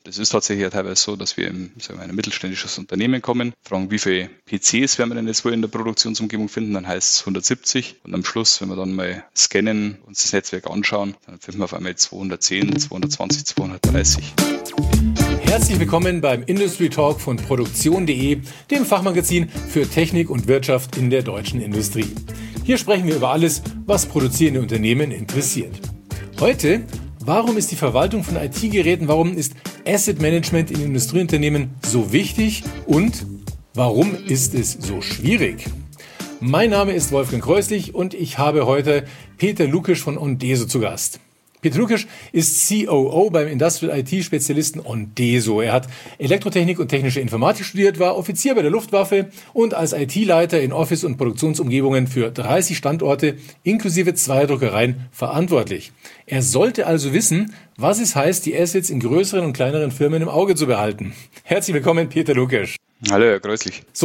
Das ist tatsächlich ja teilweise so, dass wir in ein mittelständisches Unternehmen kommen, fragen, wie viele PCs werden wir denn jetzt wohl in der Produktionsumgebung finden, dann heißt es 170 und am Schluss, wenn wir dann mal scannen, uns das Netzwerk anschauen, dann finden wir auf einmal 210, 220, 230. Herzlich willkommen beim Industry Talk von Produktion.de, dem Fachmagazin für Technik und Wirtschaft in der deutschen Industrie. Hier sprechen wir über alles, was produzierende Unternehmen interessiert. Heute: Warum ist die Verwaltung von IT-Geräten, warum ist Asset Management in Industrieunternehmen so wichtig und warum ist es so schwierig? Mein Name ist Wolfgang Kreuslich und ich habe heute Peter Lukesch von Ondeso zu Gast. Peter Lukesch ist COO beim Industrial IT-Spezialisten Ondeso. Er hat Elektrotechnik und technische Informatik studiert, war Offizier bei der Luftwaffe und als IT-Leiter in Office- und Produktionsumgebungen für 30 Standorte inklusive 2 Druckereien verantwortlich. Er sollte also wissen, was es heißt, die Assets in größeren und kleineren Firmen im Auge zu behalten. Herzlich willkommen, Peter Lukesch. Hallo, Herr Kreuslich. So,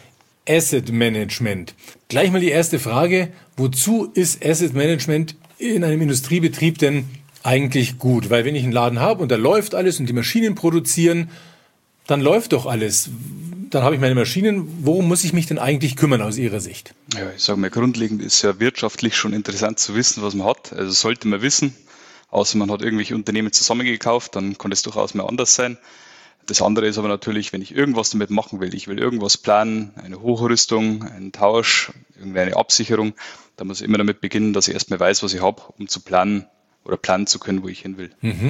Asset Management. Gleich mal die erste Frage: Wozu ist Asset Management in einem Industriebetrieb denn eigentlich gut? Weil wenn ich einen Laden habe und da läuft alles und die Maschinen produzieren, dann läuft doch alles. Dann habe ich meine Maschinen. Worum muss ich mich denn eigentlich kümmern aus Ihrer Sicht? Ja, ich sage mal, grundlegend ist ja wirtschaftlich schon interessant zu wissen, was man hat. Also sollte man wissen, außer man hat irgendwelche Unternehmen zusammengekauft, dann kann das durchaus mal anders sein. Das andere ist aber natürlich, wenn ich irgendwas damit machen will, ich will irgendwas planen, eine Hochrüstung, einen Tausch, irgendeine Absicherung, dann muss ich immer damit beginnen, dass ich erstmal weiß, was ich habe, um zu planen oder planen zu können, wo ich hin will.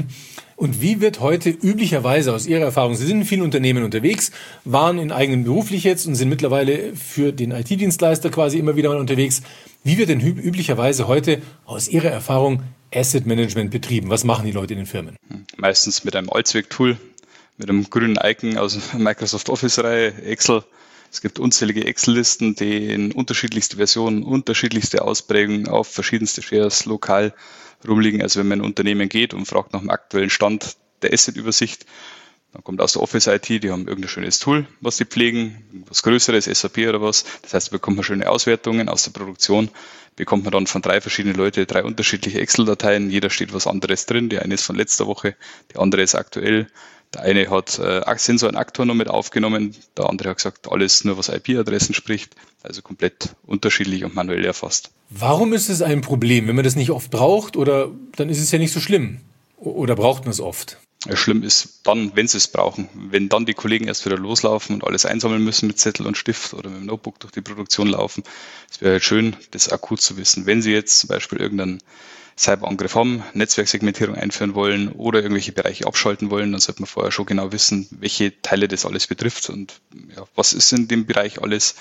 Und wie wird heute üblicherweise aus Ihrer Erfahrung, Sie sind in vielen Unternehmen unterwegs, waren in eigenen beruflich jetzt und sind mittlerweile für den IT-Dienstleister quasi immer wieder mal unterwegs. Wie wird denn üblicherweise heute aus Ihrer Erfahrung Asset Management betrieben? Was machen die Leute in den Firmen? Meistens mit einem Allzweck-Tool, mit einem grünen Icon aus der Microsoft Office-Reihe, Excel. Es gibt unzählige Excel-Listen, die in unterschiedlichste Versionen, unterschiedlichste Ausprägungen auf verschiedenste Shares lokal rumliegen. Also wenn man in ein Unternehmen geht und fragt nach dem aktuellen Stand der Asset-Übersicht, dann kommt aus der Office-IT, die haben irgendein schönes Tool, was die pflegen, was Größeres, SAP oder was. Das heißt, da bekommt man schöne Auswertungen aus der Produktion, bekommt man dann von 3 verschiedenen Leuten 3 unterschiedliche Excel-Dateien. Jeder steht was anderes drin. Die eine ist von letzter Woche, die andere ist aktuell. Der eine hat Sensor und Aktor noch mit aufgenommen, der andere hat gesagt, alles nur was IP-Adressen spricht, also komplett unterschiedlich und manuell erfasst. Warum ist es ein Problem, wenn man das nicht oft braucht, oder dann ist es ja nicht so schlimm? Oder braucht man es oft? Ja, schlimm ist dann, wenn sie es brauchen. Wenn dann die Kollegen erst wieder loslaufen und alles einsammeln müssen mit Zettel und Stift oder mit dem Notebook durch die Produktion laufen. Es wäre halt schön, das akut zu wissen. Wenn Sie jetzt zum Beispiel irgendeinen Cyberangriff haben, Netzwerksegmentierung einführen wollen oder irgendwelche Bereiche abschalten wollen, dann sollte man vorher schon genau wissen, welche Teile das alles betrifft und ja, was ist in dem Bereich alles,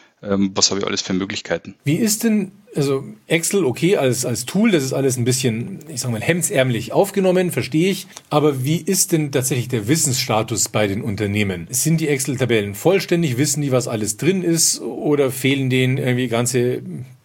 was habe ich alles für Möglichkeiten. Wie ist denn, also Excel, okay, als Tool, das ist alles ein bisschen, ich sage mal, hemdsärmlich aufgenommen, verstehe ich, aber wie ist denn tatsächlich der Wissensstatus bei den Unternehmen? Sind die Excel-Tabellen vollständig, wissen die, was alles drin ist, oder fehlen denen irgendwie ganze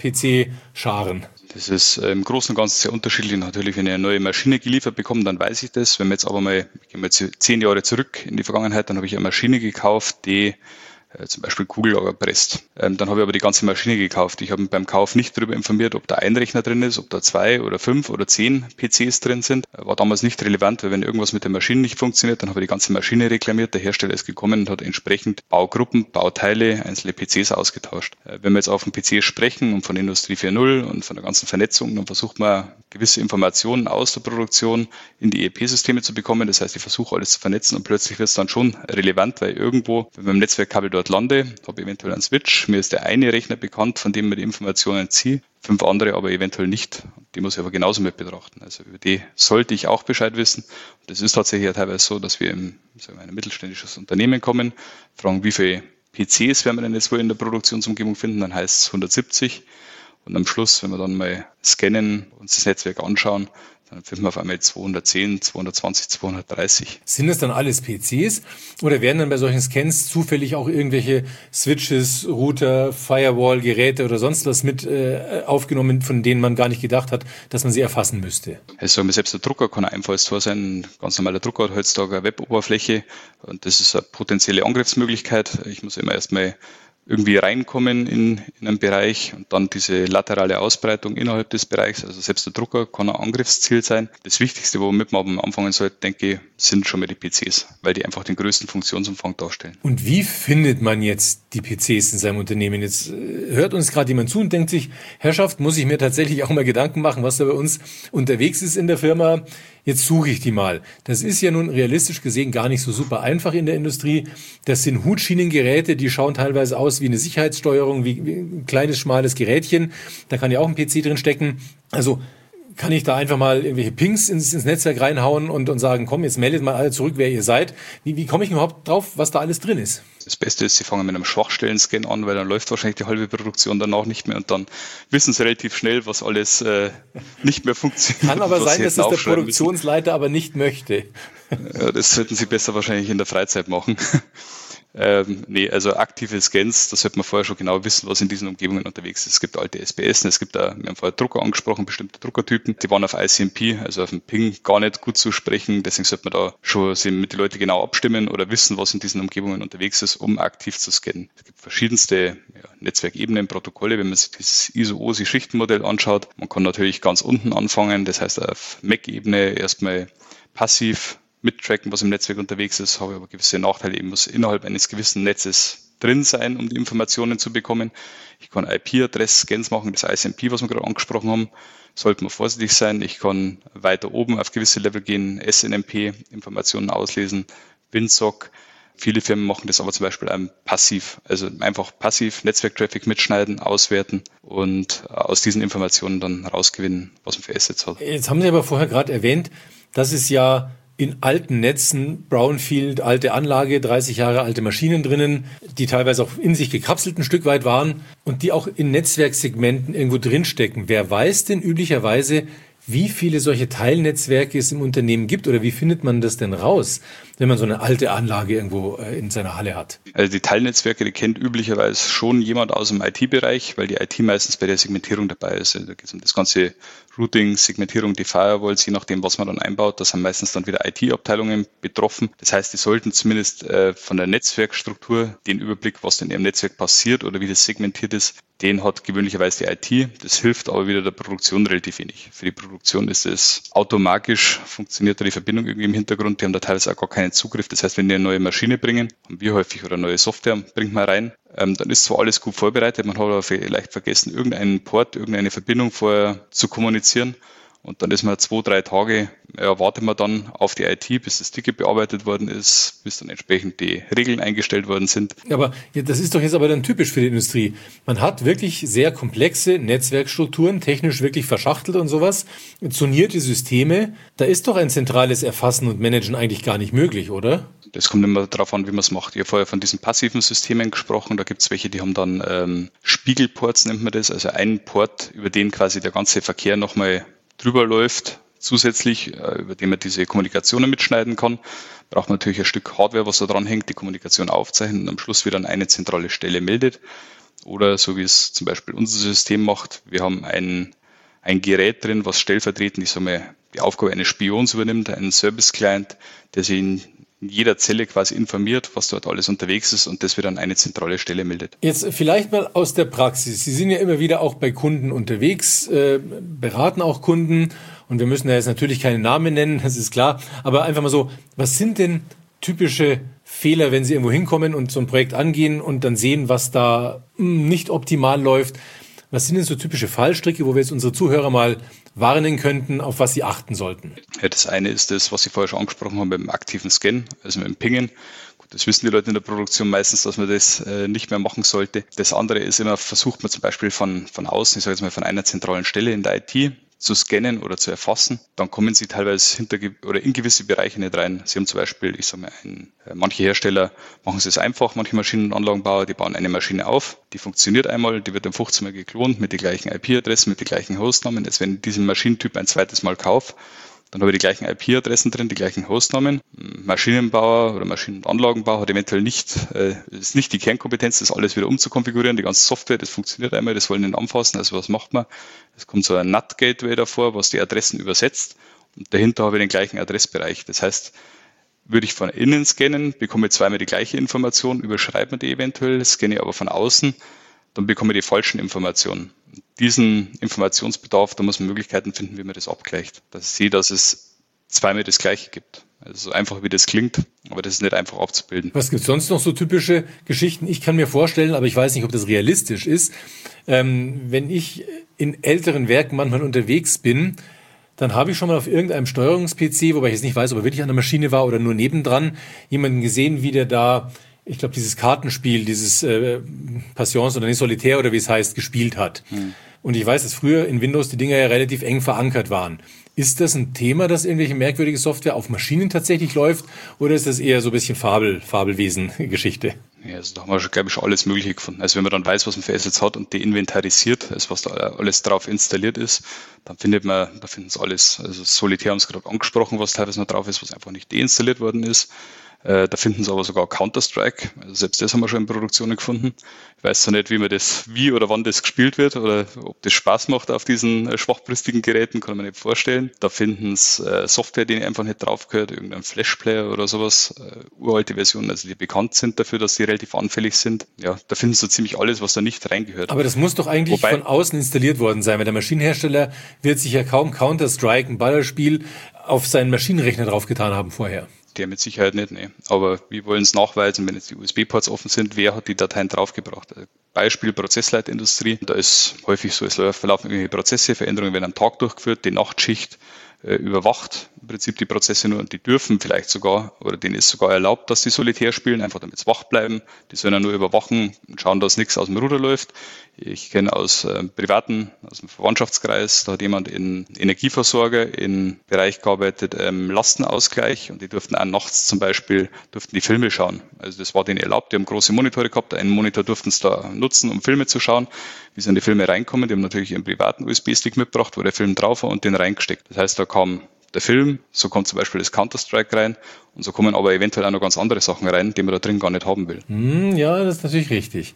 PC-Scharen? Das ist im Großen und Ganzen sehr unterschiedlich. Natürlich, wenn ich eine neue Maschine geliefert bekomme, dann weiß ich das. Wenn wir jetzt aber mal, gehen wir jetzt 10 Jahre zurück in die Vergangenheit, dann habe ich eine Maschine gekauft, die zum Beispiel Kugellager presst. Dann habe ich aber die ganze Maschine gekauft. Ich habe mich beim Kauf nicht darüber informiert, ob da ein Rechner drin ist, ob da 2 oder 5 oder 10 PCs drin sind. War damals nicht relevant, weil wenn irgendwas mit der Maschine nicht funktioniert, dann habe ich die ganze Maschine reklamiert. Der Hersteller ist gekommen und hat entsprechend Baugruppen, Bauteile, einzelne PCs ausgetauscht. Wenn wir jetzt auf dem PC sprechen und von Industrie 4.0 und von der ganzen Vernetzung, dann versucht man gewisse Informationen aus der Produktion in die ERP-Systeme zu bekommen. Das heißt, ich versuche alles zu vernetzen und plötzlich wird es dann schon relevant, weil irgendwo, wenn wir im Netzwerkkabel dort lande, habe ich eventuell einen Switch, mir ist der eine Rechner bekannt, von dem mir die Informationen ziehe, 5 andere aber eventuell nicht. Die muss ich aber genauso mit betrachten. Also über die sollte ich auch Bescheid wissen. Und das ist tatsächlich ja teilweise so, dass wir in ein mittelständisches Unternehmen kommen, fragen, wie viele PCs werden wir denn jetzt wohl in der Produktionsumgebung finden, dann heißt es 170. Und am Schluss, wenn wir dann mal scannen, uns das Netzwerk anschauen, dann finden wir auf einmal 210, 220, 230. Sind das dann alles PCs oder werden dann bei solchen Scans zufällig auch irgendwelche Switches, Router, Firewall-Geräte oder sonst was mit aufgenommen, von denen man gar nicht gedacht hat, dass man sie erfassen müsste? Also selbst der Drucker kann ein Einfallstor sein. Ein ganz normaler Drucker hat heutzutage eine Web-Oberfläche und das ist eine potenzielle Angriffsmöglichkeit. Ich muss immer erstmal irgendwie reinkommen in einen Bereich und dann diese laterale Ausbreitung innerhalb des Bereichs. Also selbst der Drucker kann ein Angriffsziel sein. Das Wichtigste, womit man anfangen sollte, denke ich, sind schon mal die PCs, weil die einfach den größten Funktionsumfang darstellen. Und wie findet man jetzt die PCs in seinem Unternehmen? Jetzt hört uns gerade jemand zu und denkt sich, Herrschaft, muss ich mir tatsächlich auch mal Gedanken machen, was da bei uns unterwegs ist in der Firma? Jetzt suche ich die mal. Das ist ja nun realistisch gesehen gar nicht so super einfach in der Industrie. Das sind Hutschienengeräte, die schauen teilweise aus wie eine Sicherheitssteuerung, wie ein kleines, schmales Gerätchen. Da kann ja auch ein PC drin stecken. Also kann ich da einfach mal irgendwelche Pings ins Netzwerk reinhauen und sagen, komm, jetzt meldet mal alle zurück, wer ihr seid. Wie komme ich überhaupt drauf, was da alles drin ist? Das Beste ist, sie fangen mit einem Schwachstellen-Scan an, weil dann läuft wahrscheinlich die halbe Produktion danach nicht mehr und dann wissen sie relativ schnell, was alles nicht mehr funktioniert. Kann aber sein, dass es der Produktionsleiter aber nicht möchte. Ja, das sollten sie besser wahrscheinlich in der Freizeit machen. Also aktive Scans, da sollte man vorher schon genau wissen, was in diesen Umgebungen unterwegs ist. Es gibt alte SPS, es gibt wir haben vorher Drucker angesprochen, bestimmte Druckertypen, die waren auf ICMP, also auf dem Ping, gar nicht gut zu sprechen. Deswegen sollte man da schon mit den Leuten genau abstimmen oder wissen, was in diesen Umgebungen unterwegs ist, um aktiv zu scannen. Es gibt verschiedenste Netzwerkebenen, Protokolle, wenn man sich das ISO-OSI-Schichtenmodell anschaut. Man kann natürlich ganz unten anfangen, das heißt auf MAC-Ebene erstmal passiv mittracken, was im Netzwerk unterwegs ist, habe aber gewisse Nachteile. Ich muss innerhalb eines gewissen Netzes drin sein, um die Informationen zu bekommen. Ich kann IP-Adress-Scans machen, das ICMP, was wir gerade angesprochen haben, sollte man vorsichtig sein. Ich kann weiter oben auf gewisse Level gehen, SNMP, Informationen auslesen, WinSock. Viele Firmen machen das aber zum Beispiel passiv, also einfach passiv Netzwerk-Traffic mitschneiden, auswerten und aus diesen Informationen dann rausgewinnen, was man für Assets hat. Jetzt haben Sie aber vorher gerade erwähnt, dass es ja in alten Netzen, Brownfield, alte Anlage, 30 Jahre alte Maschinen drinnen, die teilweise auch in sich gekapselt ein Stück weit waren und die auch in Netzwerksegmenten irgendwo drinstecken. Wer weiß denn üblicherweise, wie viele solche Teilnetzwerke es im Unternehmen gibt oder wie findet man das denn raus, wenn man so eine alte Anlage irgendwo in seiner Halle hat? Also die Teilnetzwerke, die kennt üblicherweise schon jemand aus dem IT-Bereich, weil die IT meistens bei der Segmentierung dabei ist. Also da geht es um das ganze Routing, Segmentierung, die Firewalls, je nachdem, was man dann einbaut. Das haben meistens dann wieder IT-Abteilungen betroffen. Das heißt, die sollten zumindest von der Netzwerkstruktur den Überblick, was in ihrem Netzwerk passiert oder wie das segmentiert ist, den hat gewöhnlicherweise die IT. Das hilft aber wieder der Produktion relativ wenig. Für die Produktion ist es automatisch, funktioniert da die Verbindung irgendwie im Hintergrund. Die haben da teilweise auch gar keinen Zugriff. Das heißt, wenn die eine neue Maschine bringen, haben wir häufig oder neue Software bringt man rein, dann ist zwar alles gut vorbereitet, man hat aber vielleicht vergessen, irgendeinen Port, irgendeine Verbindung vorher zu kommunizieren. Und dann ist man 2-3 Tage, wartet man dann auf die IT, bis das Ticket bearbeitet worden ist, bis dann entsprechend die Regeln eingestellt worden sind. Aber das ist doch jetzt aber dann typisch für die Industrie. Man hat wirklich sehr komplexe Netzwerkstrukturen, technisch wirklich verschachtelt und sowas, zonierte Systeme. Da ist doch ein zentrales Erfassen und Managen eigentlich gar nicht möglich, oder? Das kommt immer darauf an, wie man es macht. Ich habe vorher von diesen passiven Systemen gesprochen. Da gibt es welche, die haben dann Spiegelports, nennt man das. Also einen Port, über den quasi der ganze Verkehr nochmal drüber läuft, zusätzlich, über den man diese Kommunikationen mitschneiden kann. Braucht man natürlich ein Stück Hardware, was da dran hängt, die Kommunikation aufzeichnet und am Schluss wieder an eine zentrale Stelle meldet. Oder so wie es zum Beispiel unser System macht, wir haben ein Gerät drin, was stellvertretend, die Aufgabe eines Spions übernimmt, einen Service-Client, der sich in jeder Zelle quasi informiert, was dort alles unterwegs ist und das wieder an eine zentrale Stelle meldet. Jetzt vielleicht mal aus der Praxis. Sie sind ja immer wieder auch bei Kunden unterwegs, beraten auch Kunden und wir müssen da jetzt natürlich keine Namen nennen, das ist klar, aber einfach mal so, was sind denn typische Fehler, wenn Sie irgendwo hinkommen und so ein Projekt angehen und dann sehen, was da nicht optimal läuft? Was sind denn so typische Fallstricke, wo wir jetzt unsere Zuhörer mal warnen könnten, auf was sie achten sollten? Ja, das eine ist das, was Sie vorher schon angesprochen haben, mit dem aktiven Scan, also mit dem Pingen. Gut, das wissen die Leute in der Produktion meistens, dass man das nicht mehr machen sollte. Das andere ist immer, versucht man zum Beispiel von außen, ich sage jetzt mal von einer zentralen Stelle in der IT, zu scannen oder zu erfassen, dann kommen sie teilweise in gewisse Bereiche nicht rein. Sie haben zum Beispiel, manche Hersteller machen es einfach, manche Maschinen- und Anlagenbauer, die bauen eine Maschine auf, die funktioniert einmal, die wird dann 15 Mal geklont mit den gleichen IP-Adressen, mit den gleichen Hostnamen. Jetzt, wenn ich diesen Maschinentyp ein zweites Mal kaufe, dann habe ich die gleichen IP-Adressen drin, die gleichen Hostnamen. Maschinenbauer oder Maschinen- und Anlagenbauer hat eventuell ist nicht die Kernkompetenz, das alles wieder umzukonfigurieren. Die ganze Software, das funktioniert einmal, das wollen wir nicht anfassen. Also was macht man? Es kommt so ein NAT-Gateway davor, was die Adressen übersetzt. Und dahinter habe ich den gleichen Adressbereich. Das heißt, Würde ich von innen scannen, bekomme ich zweimal die gleiche Information, überschreibe mir die eventuell, scanne ich aber von außen, dann bekomme ich die falschen Informationen. Diesen Informationsbedarf, da muss man Möglichkeiten finden, wie man das abgleicht. Dass ich sehe, dass es zweimal das Gleiche gibt. Also so einfach, wie das klingt, aber das ist nicht einfach abzubilden. Was gibt es sonst noch so typische Geschichten? Ich kann mir vorstellen, aber ich weiß nicht, ob das realistisch ist. Wenn ich in älteren Werken manchmal unterwegs bin, dann habe ich schon mal auf irgendeinem Steuerungs-PC, wobei ich jetzt nicht weiß, ob er wirklich an der Maschine war oder nur nebendran, jemanden gesehen, wie der da, ich glaube, dieses Kartenspiel, dieses Passions oder nicht Solitär oder wie es heißt, gespielt hat. Und ich weiß, dass früher in Windows die Dinger ja relativ eng verankert waren. Ist das ein Thema, dass irgendwelche merkwürdige Software auf Maschinen tatsächlich läuft, oder ist das eher so ein bisschen Fabelwesen-Geschichte? Ja, also da haben wir schon, glaube ich, schon alles Mögliche gefunden. Also wenn man dann weiß, was man für Assets hat und die inventarisiert, also was da alles drauf installiert ist, dann finden es alles. Also Solitär haben es gerade angesprochen, was teilweise noch drauf ist, was einfach nicht deinstalliert worden ist. Da finden sie aber sogar Counter-Strike. Also selbst das haben wir schon in Produktionen gefunden. Ich weiß zwar nicht, wie oder wann das gespielt wird oder ob das Spaß macht auf diesen schwachbrüstigen Geräten, kann man nicht vorstellen. Da finden sie Software, die einfach nicht drauf gehört, irgendein Flash-Player oder sowas, uralte Versionen, also die bekannt sind dafür, dass die relativ anfällig sind. Ja, da finden sie so ziemlich alles, was da nicht reingehört. Aber das muss doch eigentlich von außen installiert worden sein, weil der Maschinenhersteller wird sich ja kaum Counter-Strike, ein Ballerspiel, auf seinen Maschinenrechner draufgetan haben vorher. Der mit Sicherheit nicht, ne. Aber wir wollen es nachweisen, wenn jetzt die USB-Ports offen sind, wer hat die Dateien draufgebracht. Beispiel Prozessleitindustrie, da ist häufig so, es verlaufen irgendwelche Prozesse, Veränderungen werden am Tag durchgeführt, die Nachtschicht überwacht im Prinzip die Prozesse nur und die dürfen vielleicht sogar, oder denen ist sogar erlaubt, dass die Solitär spielen, einfach damit sie wach bleiben. Die sollen ja nur überwachen und schauen, dass nichts aus dem Ruder läuft. Ich kenne aus dem Verwandtschaftskreis, da hat jemand in Energieversorger im Bereich gearbeitet, Lastenausgleich, und die durften auch nachts zum Beispiel, die Filme schauen. Also das war denen erlaubt, die haben große Monitore gehabt, einen Monitor durften sie da nutzen, um Filme zu schauen. Wie sie an die Filme reinkommen, die haben natürlich ihren privaten USB-Stick mitgebracht, wo der Film drauf war, und den reingesteckt. Das heißt, da kam der Film, so kommt zum Beispiel das Counter-Strike rein, und so kommen aber eventuell auch noch ganz andere Sachen rein, die man da drin gar nicht haben will. Ja, das ist natürlich richtig.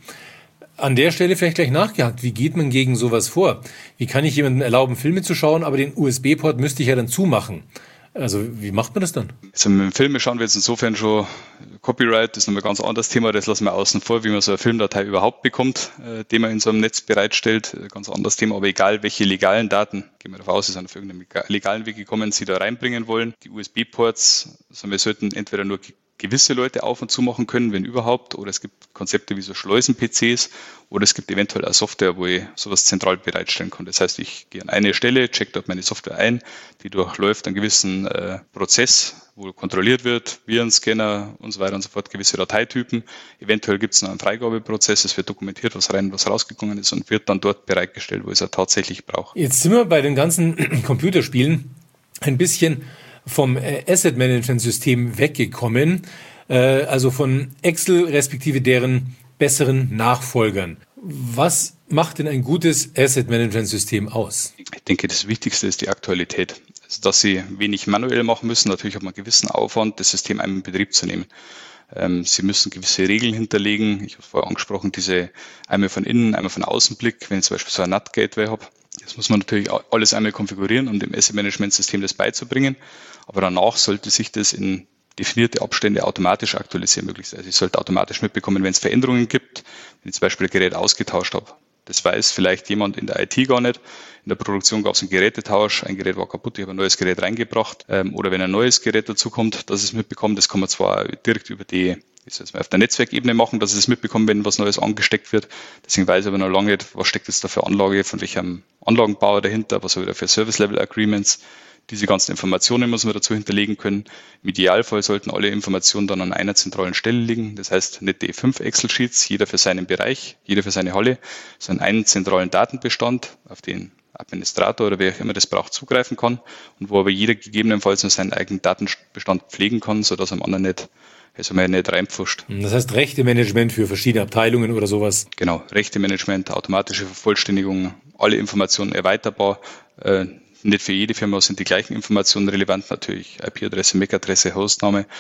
An der Stelle vielleicht gleich nachgehakt, wie geht man gegen sowas vor? Wie kann ich jemandem erlauben, Filme zu schauen, aber den USB-Port müsste ich ja dann zumachen? Also wie macht man das dann? Also mit dem Filme schauen wir jetzt insofern schon, Copyright ist nochmal ein ganz anderes Thema, das lassen wir außen vor, wie man so eine Filmdatei überhaupt bekommt, die man in so einem Netz bereitstellt. Ganz anderes Thema, aber egal welche legalen Daten, gehen wir davon aus, sie sind auf irgendeinem legalen Weg gekommen, sie da reinbringen wollen. Die USB-Ports, also wir sollten entweder nur gewisse Leute auf und zu machen können, wenn überhaupt, oder es gibt Konzepte wie so Schleusen-PCs, oder es gibt eventuell auch Software, wo ich sowas zentral bereitstellen kann. Das heißt, ich gehe an eine Stelle, check dort meine Software ein, die durchläuft einen gewissen Prozess, wo kontrolliert wird, Virenscanner und so weiter und so fort, gewisse Dateitypen. Eventuell gibt es noch einen Freigabeprozess, es wird dokumentiert, was rein und was rausgegangen ist, und wird dann dort bereitgestellt, wo ich es auch tatsächlich brauche. Jetzt sind wir bei den ganzen Computerspielen ein bisschen vom Asset-Management-System weggekommen, also von Excel respektive deren besseren Nachfolgern. Was macht denn ein gutes Asset-Management-System aus? Ich denke, das Wichtigste ist die Aktualität. Also, dass Sie wenig manuell machen müssen. Natürlich hat man einen gewissen Aufwand, das System einmal in Betrieb zu nehmen. Sie müssen gewisse Regeln hinterlegen. Ich habe es vorher angesprochen, diese einmal von innen, einmal von außen Blick. Wenn ich zum Beispiel so ein NAT-Gateway habe, das muss man natürlich alles einmal konfigurieren, um dem Asset-Management-System das beizubringen. Aber danach sollte sich das in definierte Abstände automatisch aktualisieren möglichst. Also ich sollte automatisch mitbekommen, wenn es Veränderungen gibt, wenn ich zum Beispiel ein Gerät ausgetauscht habe. Das weiß vielleicht jemand in der IT gar nicht. In der Produktion gab es einen Gerätetausch, ein Gerät war kaputt, ich habe ein neues Gerät reingebracht. Oder wenn ein neues Gerät dazukommt, dass es mitbekommt, das kann man zwar direkt über auf der Netzwerkebene machen, dass es mitbekommt, wenn was Neues angesteckt wird. Deswegen weiß ich aber noch lange nicht, was steckt jetzt da für Anlage, von welchem Anlagenbauer dahinter, was habe ich da für Service-Level-Agreements. Diese ganzen Informationen muss man dazu hinterlegen können. Im Idealfall sollten alle Informationen dann an einer zentralen Stelle liegen. Das heißt, nicht die 5 Excel-Sheets, jeder für seinen Bereich, jeder für seine Halle, sondern einen zentralen Datenbestand, auf den Administrator oder wer auch immer das braucht, zugreifen kann, und wo aber jeder gegebenenfalls nur seinen eigenen Datenbestand pflegen kann, sodass am anderen nicht reinpfuscht. Das heißt Rechtemanagement für verschiedene Abteilungen oder sowas? Genau, Rechtemanagement, automatische Vervollständigung, alle Informationen erweiterbar. Nicht für jede Firma sind die gleichen Informationen relevant, natürlich IP-Adresse, MAC-Adresse, Hostname.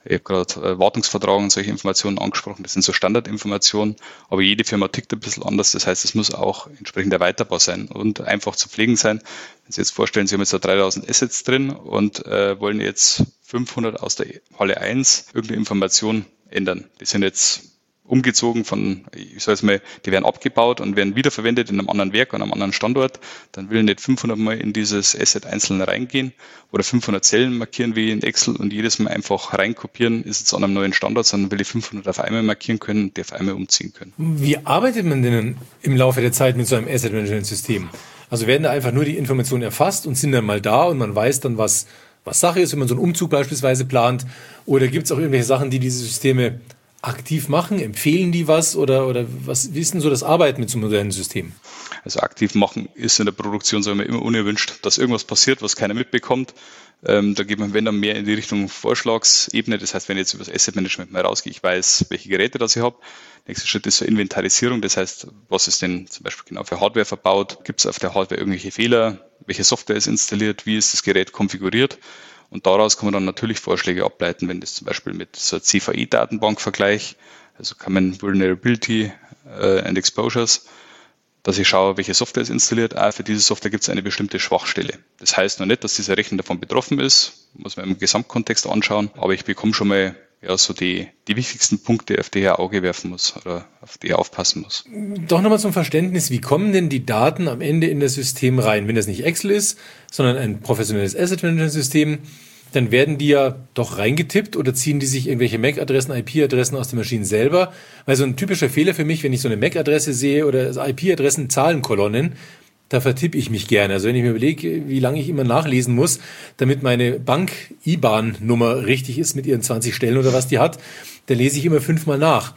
Ich habe gerade Wartungsvertrag und solche Informationen angesprochen. Das sind so Standardinformationen, aber jede Firma tickt ein bisschen anders. Das heißt, es muss auch entsprechend erweiterbar sein und einfach zu pflegen sein. Wenn Sie jetzt vorstellen, Sie haben jetzt da 3000 Assets drin und wollen jetzt 500 aus der Halle 1 irgendeine Information ändern. Die sind jetzt umgezogen ich sage jetzt mal, die werden abgebaut und werden wiederverwendet in einem anderen Werk, an einem anderen Standort. Dann will ich nicht 500 Mal in dieses Asset einzeln reingehen oder 500 Zellen markieren wie in Excel und jedes Mal einfach reinkopieren, ist jetzt an einem neuen Standort, sondern will ich 500 auf einmal markieren können und die auf einmal umziehen können. Wie arbeitet man denn im Laufe der Zeit mit so einem Asset-Management-System? Also werden da einfach nur die Informationen erfasst und sind dann mal da und man weiß dann, was Sache ist, wenn man so einen Umzug beispielsweise plant? Oder gibt es auch irgendwelche Sachen, die diese Systeme aktiv machen? Empfehlen die was oder wie ist denn so das Arbeiten mit so einem modernen System? Also aktiv machen ist in der Produktion, sagen wir, immer unerwünscht, dass irgendwas passiert, was keiner mitbekommt. Da geht man, wenn dann mehr in die Richtung Vorschlagsebene. Das heißt, wenn ich jetzt über das Asset Management mal rausgehe, ich weiß, welche Geräte das ich habe. Nächster Schritt ist so Inventarisierung. Das heißt, was ist denn zum Beispiel genau für Hardware verbaut? Gibt es auf der Hardware irgendwelche Fehler? Welche Software ist installiert? Wie ist das Gerät konfiguriert? Und daraus kann man dann natürlich Vorschläge ableiten, wenn das zum Beispiel mit so einer CVE-Datenbank vergleicht, also Common Vulnerability and Exposures, dass ich schaue, welche Software ist installiert. Für diese Software gibt es eine bestimmte Schwachstelle. Das heißt noch nicht, dass dieser Rechner davon betroffen ist, muss man im Gesamtkontext anschauen, aber ich bekomme schon mal so die wichtigsten Punkte, auf die er Auge werfen muss oder auf die er aufpassen muss. Doch nochmal zum Verständnis, wie kommen denn die Daten am Ende in das System rein? Wenn das nicht Excel ist, sondern ein professionelles Asset-Management-System, dann werden die ja doch reingetippt oder ziehen die sich irgendwelche MAC-Adressen, IP-Adressen aus den Maschinen selber? Weil so ein typischer Fehler für mich, wenn ich so eine MAC-Adresse sehe oder IP-Adressen, Zahlenkolonnen, da vertippe ich mich gerne. Also wenn ich mir überlege, wie lange ich immer nachlesen muss, damit meine Bank-IBAN-Nummer richtig ist mit ihren 20 Stellen oder was die hat, dann lese ich immer 5-mal nach.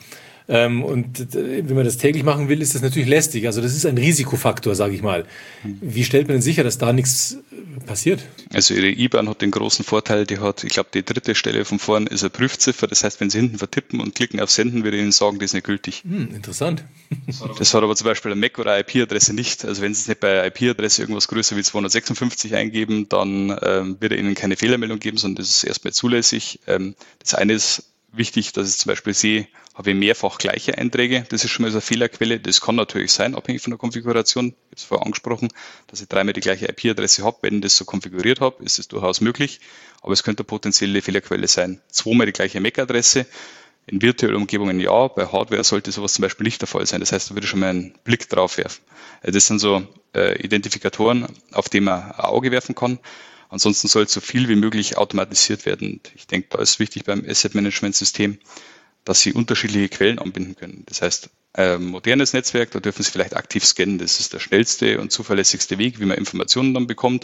Und wenn man das täglich machen will, ist das natürlich lästig. Also das ist ein Risikofaktor, sage ich mal. Wie stellt man denn sicher, dass da nichts passiert? Also Ihre IBAN hat den großen Vorteil, die hat, ich glaube, die dritte Stelle von vorn ist eine Prüfziffer. Das heißt, wenn Sie hinten vertippen und klicken auf Senden, würde ich Ihnen sagen, die ist nicht gültig. Interessant. Das hat aber zum Beispiel eine MAC- oder IP-Adresse nicht. Also wenn Sie es nicht bei IP-Adresse irgendwas größer wie 256 eingeben, dann wird er Ihnen keine Fehlermeldung geben, sondern das ist erstmal zulässig. Das eine ist wichtig, dass ich zum Beispiel sehe, habe ich mehrfach gleiche Einträge. Das ist schon mal so eine Fehlerquelle. Das kann natürlich sein, abhängig von der Konfiguration. Ich habe es vorher angesprochen, dass ich 3-mal die gleiche IP-Adresse habe. Wenn ich das so konfiguriert habe, ist es durchaus möglich. Aber es könnte eine potenzielle Fehlerquelle sein. 2-mal die gleiche MAC-Adresse. In virtuellen Umgebungen ja, bei Hardware sollte sowas zum Beispiel nicht der Fall sein. Das heißt, da würde ich schon mal einen Blick drauf werfen. Das sind so Identifikatoren, auf die man ein Auge werfen kann. Ansonsten soll so viel wie möglich automatisiert werden. Und ich denke, da ist wichtig beim Asset-Management-System, dass Sie unterschiedliche Quellen anbinden können. Das heißt, ein modernes Netzwerk, da dürfen Sie vielleicht aktiv scannen. Das ist der schnellste und zuverlässigste Weg, wie man Informationen dann bekommt.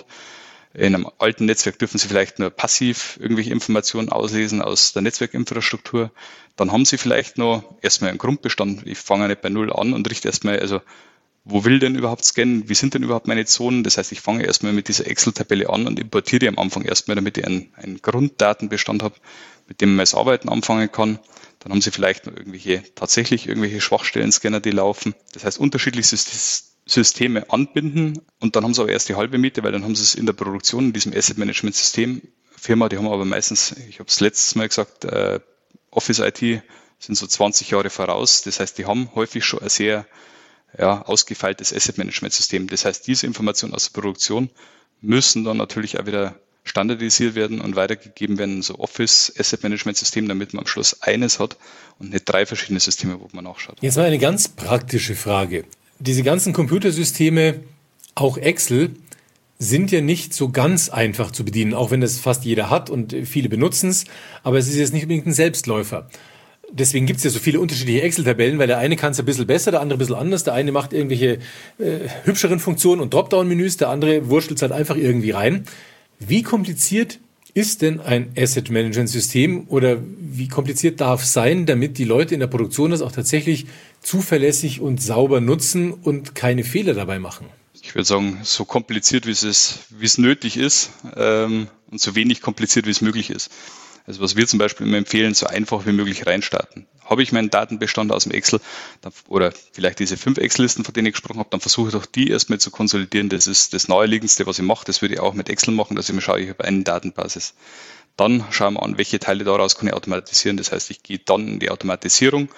In einem alten Netzwerk dürfen Sie vielleicht nur passiv irgendwelche Informationen auslesen aus der Netzwerkinfrastruktur. Dann haben Sie vielleicht noch erstmal einen Grundbestand. Ich fange nicht bei Null an und richte erstmal, also wo will denn überhaupt scannen? Wie sind denn überhaupt meine Zonen? Das heißt, ich fange erstmal mit dieser Excel-Tabelle an und importiere die am Anfang erstmal, damit ich einen Grunddatenbestand habe, mit dem man das Arbeiten anfangen kann. Dann haben Sie vielleicht noch tatsächlich irgendwelche Schwachstellen-Scanner, die laufen. Das heißt, unterschiedliche Systeme anbinden und dann haben Sie aber erst die halbe Miete, weil dann haben Sie es in der Produktion, in diesem Asset-Management-System. Firma, die haben aber meistens, ich habe es letztes Mal gesagt, Office IT sind so 20 Jahre voraus. Das heißt, die haben häufig schon ein sehr ausgefeiltes Asset-Management-System. Das heißt, diese Informationen aus der Produktion müssen dann natürlich auch wieder standardisiert werden und weitergegeben werden, so Office-Asset-Management-System, damit man am Schluss eines hat und nicht 3 verschiedene Systeme, wo man nachschaut. Jetzt mal eine ganz praktische Frage. Diese ganzen Computersysteme, auch Excel, sind ja nicht so ganz einfach zu bedienen, auch wenn das fast jeder hat und viele benutzen es, aber es ist jetzt nicht unbedingt ein Selbstläufer. Deswegen gibt es ja so viele unterschiedliche Excel-Tabellen, weil der eine kann es ein bisschen besser, der andere ein bisschen anders. Der eine macht irgendwelche hübscheren Funktionen und Dropdown-Menüs, der andere wurschtelt es halt einfach irgendwie rein. Wie kompliziert ist denn ein Asset-Management-System oder wie kompliziert darf es sein, damit die Leute in der Produktion das auch tatsächlich zuverlässig und sauber nutzen und keine Fehler dabei machen? Ich würde sagen, so kompliziert, wie es nötig ist und so wenig kompliziert, wie es möglich ist. Also was wir zum Beispiel immer empfehlen, so einfach wie möglich reinstarten. Habe ich meinen Datenbestand aus dem Excel oder vielleicht diese 5 Excel-Listen, von denen ich gesprochen habe, dann versuche ich doch die erstmal zu konsolidieren. Das ist das Naheliegendste, was ich mache. Das würde ich auch mit Excel machen, dass ich mir schaue, ich habe eine Datenbasis. Dann schauen wir an, welche Teile daraus kann ich automatisieren. Das heißt, ich gehe dann in die Automatisierung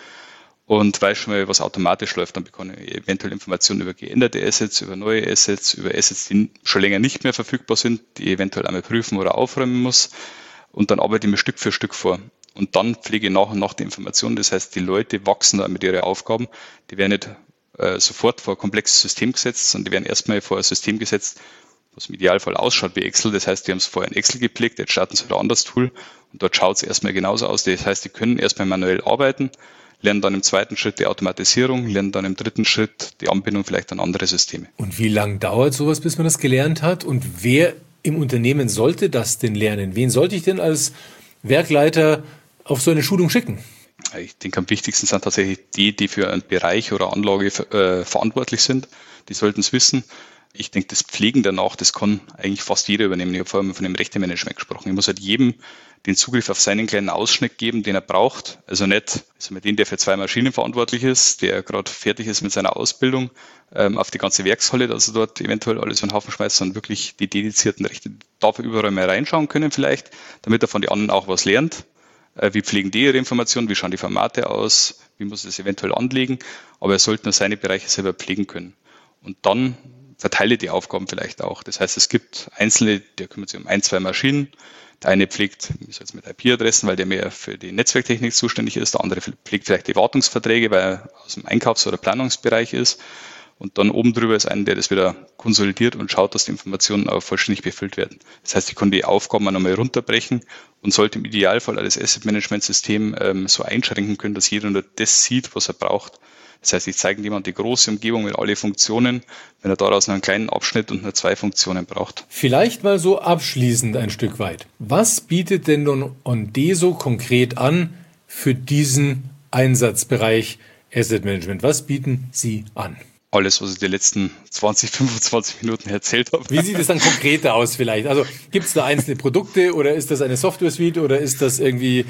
und weiß schon mal, was automatisch läuft. Dann bekomme ich eventuell Informationen über geänderte Assets, über neue Assets, über Assets, die schon länger nicht mehr verfügbar sind, die ich eventuell einmal prüfen oder aufräumen muss. Und dann arbeite ich mir Stück für Stück vor. Und dann pflege ich nach und nach die Informationen. Das heißt, die Leute wachsen da mit ihren Aufgaben. Die werden nicht sofort vor ein komplexes System gesetzt, sondern die werden erstmal vor ein System gesetzt, was im Idealfall ausschaut wie Excel. Das heißt, die haben es vorher in Excel gepflegt, jetzt starten sie wieder ein anderes Tool und dort schaut es erstmal genauso aus. Das heißt, die können erstmal manuell arbeiten, lernen dann im zweiten Schritt die Automatisierung, lernen dann im dritten Schritt die Anbindung vielleicht an andere Systeme. Und wie lange dauert sowas, bis man das gelernt hat? Und wer im Unternehmen sollte das denn lernen? Wen sollte ich denn als Werkleiter auf so eine Schulung schicken? Ich denke, am wichtigsten sind tatsächlich die für einen Bereich oder Anlage verantwortlich sind. Die sollten es wissen. Ich denke, das Pflegen danach, das kann eigentlich fast jeder übernehmen. Ich habe vorhin von dem Rechtemanagement gesprochen. Ich muss halt jedem den Zugriff auf seinen kleinen Ausschnitt geben, den er braucht. Also nicht mit dem, der für 2 Maschinen verantwortlich ist, der gerade fertig ist mit seiner Ausbildung, auf die ganze Werkshalle, dass er dort eventuell alles in den Haufen schmeißt, sondern wirklich die dedizierten Rechte. Darf er überall mal reinschauen können vielleicht, damit er von den anderen auch was lernt. Wie pflegen die ihre Informationen, wie schauen die Formate aus, wie muss er das eventuell anlegen, aber er sollte nur seine Bereiche selber pflegen können. Und dann verteile die Aufgaben vielleicht auch. Das heißt, es gibt Einzelne, der kümmert sich um 1, 2 Maschinen, der eine pflegt mit IP-Adressen, weil der mehr für die Netzwerktechnik zuständig ist, der andere pflegt vielleicht die Wartungsverträge, weil er aus dem Einkaufs- oder Planungsbereich ist. Und dann oben drüber ist einer, der das wieder konsolidiert und schaut, dass die Informationen auch vollständig befüllt werden. Das heißt, ich kann die Aufgaben auch nochmal runterbrechen und sollte im Idealfall alles Asset-Management-System so einschränken können, dass jeder nur das sieht, was er braucht. Das heißt, ich zeige jemandem die große Umgebung mit alle Funktionen, wenn er daraus noch einen kleinen Abschnitt und nur 2 Funktionen braucht. Vielleicht mal so abschließend ein Stück weit. Was bietet denn nun Ondeso konkret an für diesen Einsatzbereich Asset Management? Was bieten Sie an? Alles, was ich die letzten 20, 25 Minuten erzählt habe. Wie sieht es dann konkreter aus vielleicht? Also gibt es da einzelne Produkte oder ist das eine Software-Suite oder ist das irgendwie,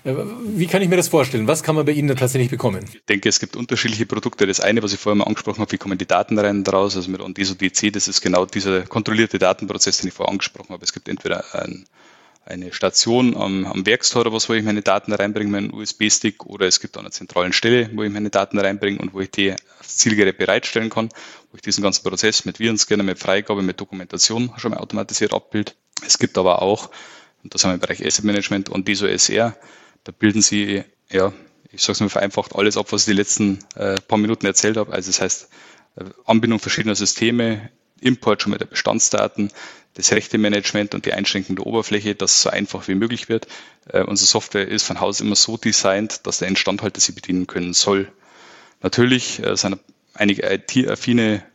wie kann ich mir das vorstellen? Was kann man bei Ihnen da tatsächlich bekommen? Ich denke, es gibt unterschiliche Produkte. Das eine, was ich vorher mal angesprochen habe, wie kommen die Daten rein und raus? Also mit Ondeso DC, das ist genau dieser kontrollierte Datenprozess, den ich vorher angesprochen habe. Es gibt entweder eine Station am Werkstor, wo ich meine Daten reinbringe, meinen USB-Stick, oder es gibt an einer zentralen Stelle, wo ich meine Daten reinbringe und wo ich die aufs Zielgerät bereitstellen kann, wo ich diesen ganzen Prozess mit Virenscanner, mit Freigabe, mit Dokumentation schon mal automatisiert abbilde. Es gibt aber auch, und das haben wir im Bereich Asset Management und Ondeso SR, da bilden Sie, ich sage es mal vereinfacht, alles ab, was ich die letzten paar Minuten erzählt habe. Also das heißt, Anbindung verschiedener Systeme, Import schon mal der Bestandsdaten, das Rechtemanagement und die Einschränkung der Oberfläche, dass es so einfach wie möglich wird. Unsere Software ist von Haus immer so designt, dass der Instandhalter sie bedienen können soll. Natürlich sind einige IT-affine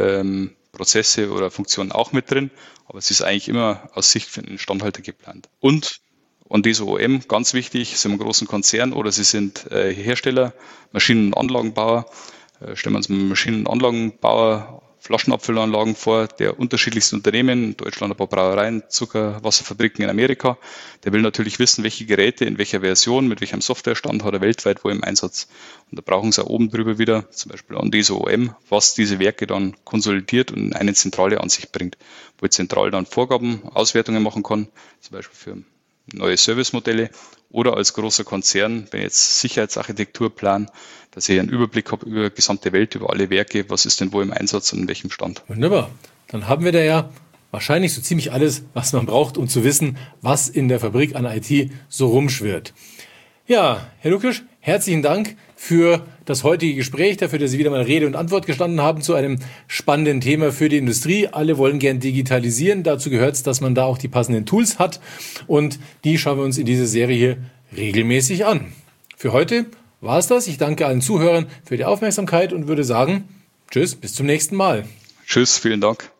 Prozesse oder Funktionen auch mit drin, aber es ist eigentlich immer aus Sicht für den Instandhalter geplant. Und Ondeso OM, ganz wichtig, sind wir ein großen Konzern oder Sie sind Hersteller, Maschinen- und Anlagenbauer. Stellen wir uns einen Maschinen- und Anlagenbauer Flaschenabfüllanlagen vor, der unterschiedlichsten Unternehmen, in Deutschland ein paar Brauereien, Zuckerwasserfabriken in Amerika. Der will natürlich wissen, welche Geräte, in welcher Version, mit welchem Softwarestand hat er weltweit wo im Einsatz. Und da brauchen sie auch oben drüber wieder, zum Beispiel Ondeso OM, was diese Werke dann konsolidiert und in eine zentrale Ansicht bringt, wo ich zentral dann Vorgaben, Auswertungen machen kann, zum Beispiel für neue Servicemodelle oder als großer Konzern, wenn ich jetzt Sicherheitsarchitektur plan, dass ich einen Überblick habe über die gesamte Welt, über alle Werke, was ist denn wo im Einsatz und in welchem Stand. Wunderbar. Dann haben wir da ja wahrscheinlich so ziemlich alles, was man braucht, um zu wissen, was in der Fabrik an IT so rumschwirrt. Ja, Herr Lukisch, herzlichen Dank für das heutige Gespräch, dafür, dass Sie wieder mal Rede und Antwort gestanden haben zu einem spannenden Thema für die Industrie. Alle wollen gern digitalisieren. Dazu gehört es, dass man da auch die passenden Tools hat. Und die schauen wir uns in dieser Serie hier regelmäßig an. Für heute war es das. Ich danke allen Zuhörern für die Aufmerksamkeit und würde sagen, tschüss, bis zum nächsten Mal. Tschüss, vielen Dank.